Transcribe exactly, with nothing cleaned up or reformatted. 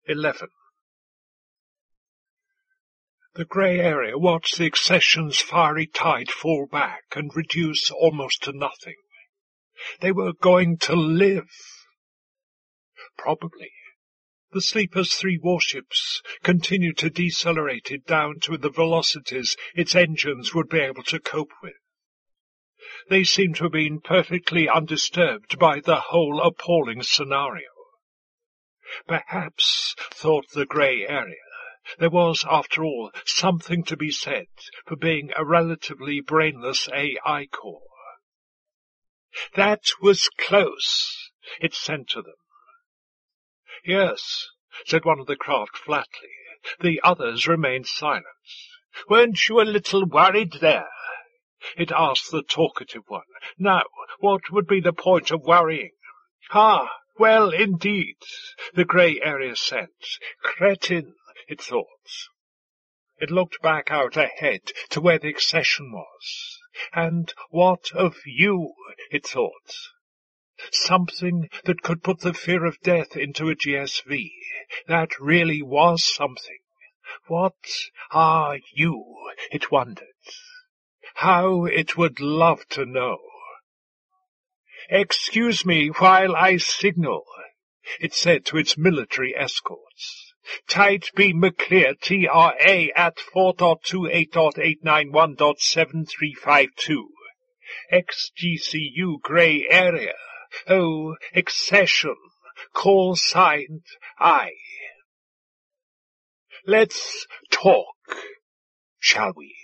eleven. The grey area watched the accession's fiery tide fall back and reduce almost to nothing. They were going to live. Probably. The Sleeper's three warships continued to decelerate it down to the velocities its engines would be able to cope with. They seemed to have been perfectly undisturbed by the whole appalling scenario. Perhaps, thought the grey area, there was, after all, something to be said for being a relatively brainless A I core. That was close, it said to them. Yes, said one of the craft flatly. The others remained silent. Weren't you a little worried there? It asked the talkative one. Now, what would be the point of worrying? Ah, well, indeed, the grey area said. Cretin, it thought. It looked back out ahead to where the accession was. And what of you, it thought. Something that could put the fear of death into a G S V. That really was something. What are you, it wondered. How it would love to know. Excuse me while I signal, it said to its military escorts. Tight beam clear T R A at four point two eight point eight nine one point seven three five two. X G C U grey area. Oh, accession. Call signed I. Let's talk, shall we?